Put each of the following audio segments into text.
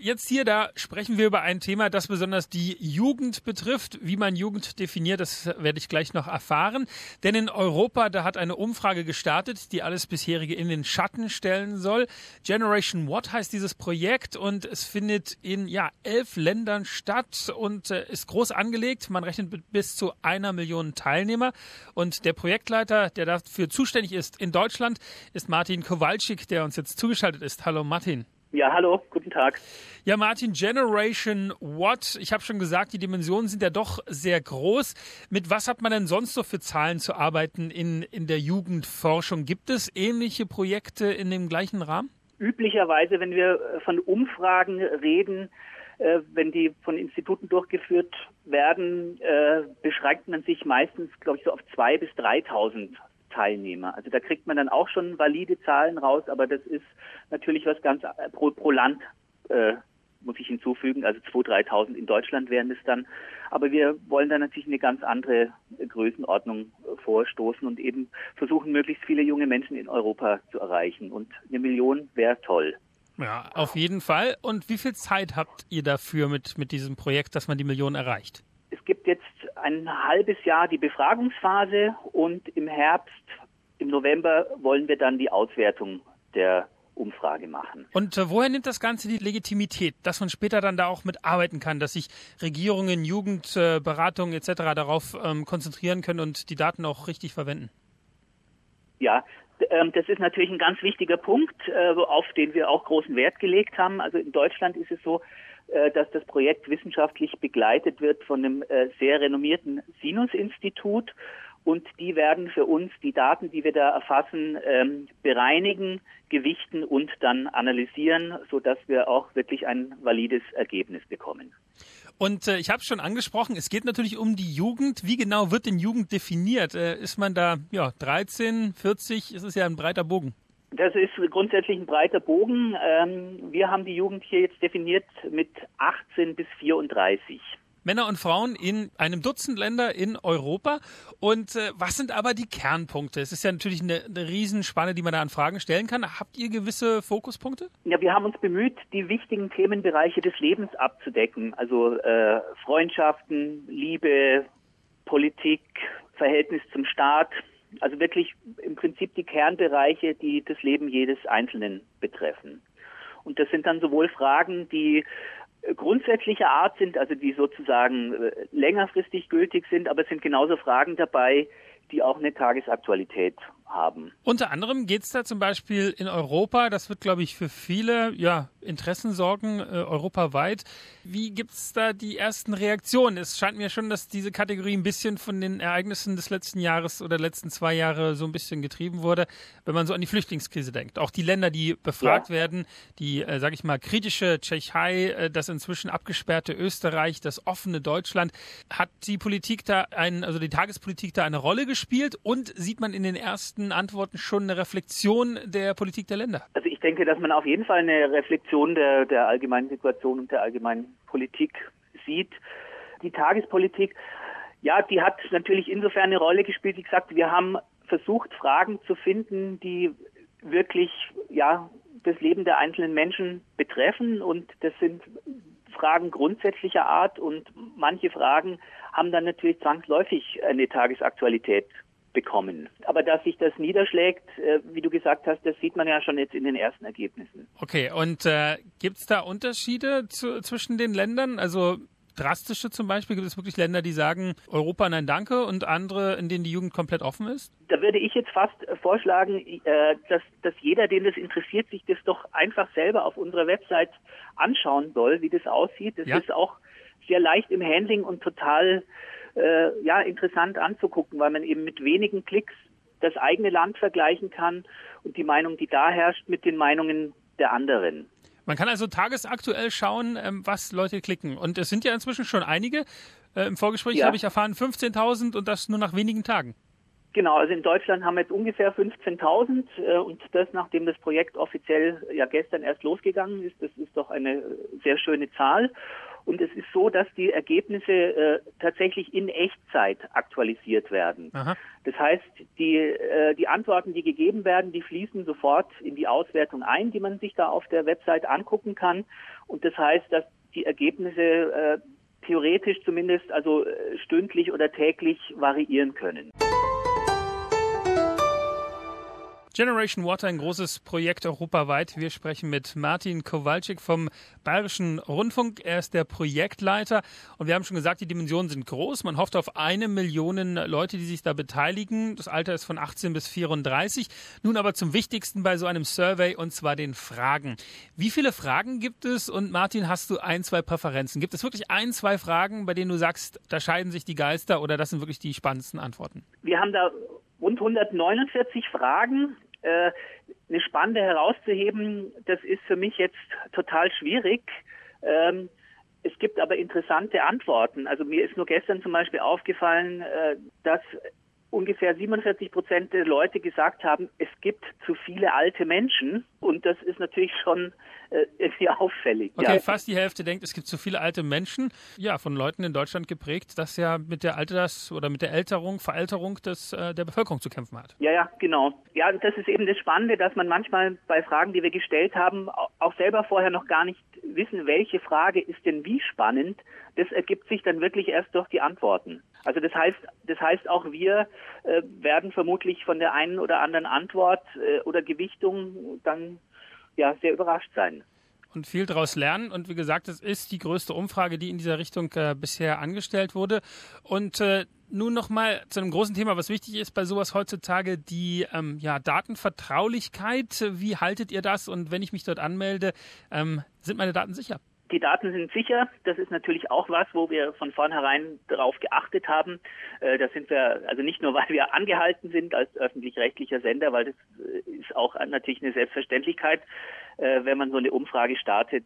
jetzt hier, da sprechen wir über ein Thema, das besonders die Jugend betrifft. Wie man Jugend definiert, das werde ich gleich noch erfahren. Denn in Europa, da hat eine Umfrage gestartet, die alles bisherige in den Schatten stellen soll. Generation What heißt dieses Projekt und es findet in 11 Ländern statt und ist groß angelegt. Man rechnet mit bis zu 1 Million Teilnehmer. Und der Projektleiter, der dafür zuständig ist in Deutschland, ist Martin Kowalczyk, der uns jetzt zugeschaltet ist. Hallo Martin. Ja, hallo, guten Tag. Ja, Martin, Generation What? Ich habe schon gesagt, die Dimensionen sind ja doch sehr groß. Mit was hat man denn sonst so für Zahlen zu arbeiten in der Jugendforschung? Gibt es ähnliche Projekte in dem gleichen Rahmen? Üblicherweise, wenn wir von Umfragen reden, wenn die von Instituten durchgeführt werden, beschränkt man sich meistens, glaube ich, so auf 2.000 bis 3.000 Teilnehmer. Also da kriegt man dann auch schon valide Zahlen raus, aber das ist natürlich was ganz pro Land, muss ich hinzufügen, also 2.000, 3.000 in Deutschland wären es dann. Aber wir wollen da natürlich eine ganz andere Größenordnung vorstoßen und eben versuchen, möglichst viele junge Menschen in Europa zu erreichen. Und 1 Million wäre toll. Ja, auf jeden Fall. Und wie viel Zeit habt ihr dafür mit diesem Projekt, dass man die Million erreicht? Es gibt jetzt ein halbes Jahr die Befragungsphase und im Herbst, im November wollen wir dann die Auswertung der Umfrage machen. Und woher nimmt das Ganze die Legitimität, dass man später dann da auch mitarbeiten kann, dass sich Regierungen, Jugendberatungen etc. darauf konzentrieren können und die Daten auch richtig verwenden? Ja, das ist natürlich ein ganz wichtiger Punkt, auf den wir auch großen Wert gelegt haben. Also in Deutschland ist es so, dass das Projekt wissenschaftlich begleitet wird von einem sehr renommierten Sinus-Institut und die werden für uns die Daten, die wir da erfassen, bereinigen, gewichten und dann analysieren, sodass wir auch wirklich ein valides Ergebnis bekommen. Und ich habe es schon angesprochen, es geht natürlich um die Jugend. Wie genau wird denn Jugend definiert? Ist man da 13, 40? Es ist ja ein breiter Bogen. Das ist grundsätzlich ein breiter Bogen. Wir haben die Jugend hier jetzt definiert mit 18 bis 34. Männer und Frauen in einem Dutzend Länder in Europa. Und was sind aber die Kernpunkte? Es ist ja natürlich eine Riesenspanne, die man da an Fragen stellen kann. Habt ihr gewisse Fokuspunkte? Ja, wir haben uns bemüht, die wichtigen Themenbereiche des Lebens abzudecken. Also Freundschaften, Liebe, Politik, Verhältnis zum Staat. Also wirklich im Prinzip die Kernbereiche, die das Leben jedes Einzelnen betreffen. Und das sind dann sowohl Fragen, die grundsätzlicher Art sind, also die sozusagen längerfristig gültig sind, aber es sind genauso Fragen dabei, die auch eine Tagesaktualität haben. Unter anderem geht es da zum Beispiel in Europa, das wird, glaube ich, für viele Interessen sorgen, europaweit. Wie gibt es da die ersten Reaktionen? Es scheint mir schon, dass diese Kategorie ein bisschen von den Ereignissen des letzten Jahres oder letzten 2 Jahre so ein bisschen getrieben wurde, wenn man so an die Flüchtlingskrise denkt. Auch die Länder, die befragt werden, die, sage ich mal, kritische Tschechei, das inzwischen abgesperrte Österreich, das offene Deutschland. Hat die Politik da die Tagespolitik da eine Rolle gespielt und sieht man in den ersten Antworten schon eine Reflexion der Politik der Länder? Also ich denke, dass man auf jeden Fall eine Reflexion der allgemeinen Situation und der allgemeinen Politik sieht. Die Tagespolitik, ja, die hat natürlich insofern eine Rolle gespielt. Wie gesagt, wir haben versucht, Fragen zu finden, die wirklich das Leben der einzelnen Menschen betreffen. Und das sind Fragen grundsätzlicher Art und manche Fragen haben dann natürlich zwangsläufig eine Tagesaktualität bekommen. Aber dass sich das niederschlägt, wie du gesagt hast, das sieht man ja schon jetzt in den ersten Ergebnissen. Okay, und gibt es da Unterschiede zwischen den Ländern? Also drastische zum Beispiel? Gibt es wirklich Länder, die sagen, Europa nein danke und andere, in denen die Jugend komplett offen ist? Da würde ich jetzt fast vorschlagen, dass jeder, den das interessiert, sich das doch einfach selber auf unserer Website anschauen soll, wie das aussieht. Das ist auch sehr leicht im Handling und total interessant anzugucken, weil man eben mit wenigen Klicks das eigene Land vergleichen kann und die Meinung, die da herrscht, mit den Meinungen der anderen. Man kann also tagesaktuell schauen, was Leute klicken. Und es sind ja inzwischen schon einige. Im Vorgespräch habe ich erfahren, 15.000 und das nur nach wenigen Tagen. Genau, also in Deutschland haben wir jetzt ungefähr 15.000 und das, nachdem das Projekt offiziell gestern erst losgegangen ist. Das ist doch eine sehr schöne Zahl. Und es ist so, dass die Ergebnisse tatsächlich in Echtzeit aktualisiert werden. Aha. Das heißt, die Antworten, die gegeben werden, die fließen sofort in die Auswertung ein, die man sich da auf der Website angucken kann. Und das heißt, dass die Ergebnisse theoretisch zumindest also stündlich oder täglich variieren können. Generation Water, ein großes Projekt europaweit. Wir sprechen mit Martin Kowalczyk vom Bayerischen Rundfunk. Er ist der Projektleiter und wir haben schon gesagt, die Dimensionen sind groß. Man hofft auf 1 Million Leute, die sich da beteiligen. Das Alter ist von 18 bis 34. Nun aber zum Wichtigsten bei so einem Survey, und zwar den Fragen. Wie viele Fragen gibt es? Und Martin, hast du 1, 2 Präferenzen? Gibt es wirklich 1, 2 Fragen, bei denen du sagst, da scheiden sich die Geister oder das sind wirklich die spannendsten Antworten? Wir haben da rund 149 Fragen. Eine Spannende herauszuheben, das ist für mich jetzt total schwierig. Es gibt aber interessante Antworten. Also mir ist nur gestern zum Beispiel aufgefallen, dass ungefähr 47% der Leute gesagt haben, es gibt zu viele alte Menschen. Und das ist natürlich schon irgendwie auffällig. Okay, ja. Fast die Hälfte denkt, es gibt zu viele alte Menschen. Ja, von Leuten in Deutschland geprägt, das ja mit der Veralterung der Bevölkerung zu kämpfen hat. Ja, genau. Ja, das ist eben das Spannende, dass man manchmal bei Fragen, die wir gestellt haben, auch selber vorher noch gar nicht wissen, welche Frage ist denn wie spannend. Das ergibt sich dann wirklich erst durch die Antworten. Also das heißt auch wir werden vermutlich von der einen oder anderen Antwort oder Gewichtung dann ja sehr überrascht sein. Und viel daraus lernen. Und wie gesagt, es ist die größte Umfrage, die in dieser Richtung bisher angestellt wurde. Und nun nochmal zu einem großen Thema, was wichtig ist bei sowas heutzutage, die Datenvertraulichkeit. Wie haltet ihr das? Und wenn ich mich dort anmelde, sind meine Daten sicher? Die Daten sind sicher. Das ist natürlich auch was, wo wir von vornherein darauf geachtet haben. Da sind wir, also nicht nur, weil wir angehalten sind als öffentlich-rechtlicher Sender, weil das ist auch natürlich eine Selbstverständlichkeit, wenn man so eine Umfrage startet.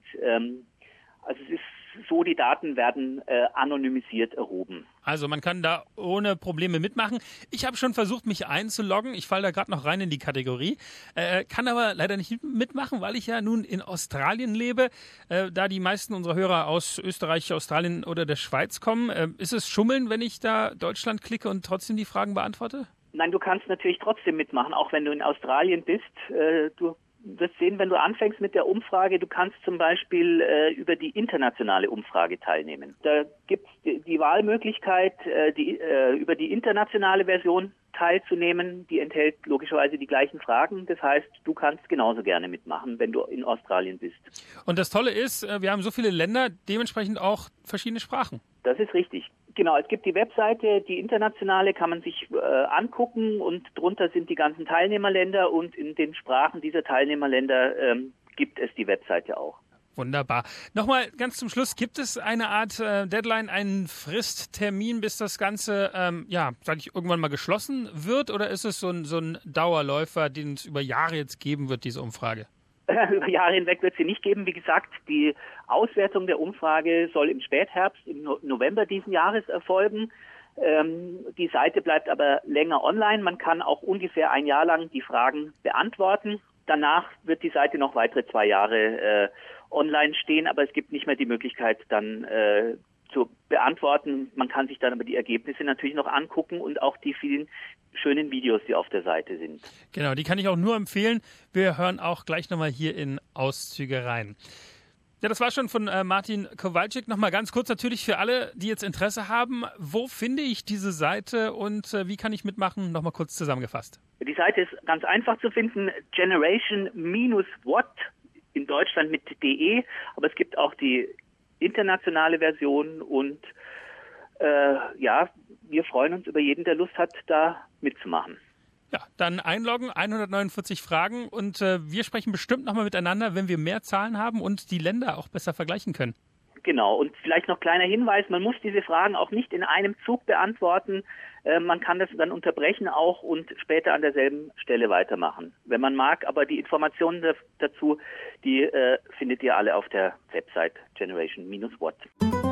Also es ist so, die Daten werden anonymisiert erhoben. Also man kann da ohne Probleme mitmachen. Ich habe schon versucht, mich einzuloggen. Ich falle da gerade noch rein in die Kategorie. Kann aber leider nicht mitmachen, weil ich ja nun in Australien lebe. Da die meisten unserer Hörer aus Österreich, Australien oder der Schweiz kommen. Ist es Schummeln, wenn ich da Deutschland klicke und trotzdem die Fragen beantworte? Nein, du kannst natürlich trotzdem mitmachen, auch wenn du in Australien bist. Du wirst sehen, wenn du anfängst mit der Umfrage, du kannst zum Beispiel über die internationale Umfrage teilnehmen. Da gibt es die Wahlmöglichkeit, über die internationale Version teilzunehmen. Die enthält logischerweise die gleichen Fragen. Das heißt, du kannst genauso gerne mitmachen, wenn du in Australien bist. Und das Tolle ist, wir haben so viele Länder, dementsprechend auch verschiedene Sprachen. Das ist richtig. Genau, es gibt die Webseite, die internationale kann man sich angucken und drunter sind die ganzen Teilnehmerländer und in den Sprachen dieser Teilnehmerländer gibt es die Webseite auch. Wunderbar. Nochmal ganz zum Schluss, gibt es eine Art Deadline, einen Fristtermin, bis das Ganze, irgendwann mal geschlossen wird? Oder ist es so ein Dauerläufer, den es über Jahre jetzt geben wird, diese Umfrage? Über Jahre hinweg wird sie nicht geben. Wie gesagt, die Auswertung der Umfrage soll im Spätherbst, im November diesen Jahres erfolgen. Die Seite bleibt aber länger online. Man kann auch ungefähr ein Jahr lang die Fragen beantworten. Danach wird die Seite noch weitere 2 Jahre online stehen, aber es gibt nicht mehr die Möglichkeit, dann zu beantworten. Man kann sich dann aber die Ergebnisse natürlich noch angucken und auch die vielen schönen Videos, die auf der Seite sind. Genau, die kann ich auch nur empfehlen. Wir hören auch gleich nochmal hier in Auszüge rein. Ja, das war schon von Martin Kowalczyk. Nochmal ganz kurz natürlich für alle, die jetzt Interesse haben. Wo finde ich diese Seite und wie kann ich mitmachen? Nochmal kurz zusammengefasst. Die Seite ist ganz einfach zu finden. Generation-What in Deutschland mit .de. Aber es gibt auch die internationale Version und wir freuen uns über jeden, der Lust hat, da mitzumachen. Ja, dann einloggen, 149 Fragen und wir sprechen bestimmt nochmal miteinander, wenn wir mehr Zahlen haben und die Länder auch besser vergleichen können. Genau, und vielleicht noch kleiner Hinweis, man muss diese Fragen auch nicht in einem Zug beantworten. Man kann das dann unterbrechen auch und später an derselben Stelle weitermachen, wenn man mag. Aber die Informationen dazu, die findet ihr alle auf der Website Generation-What.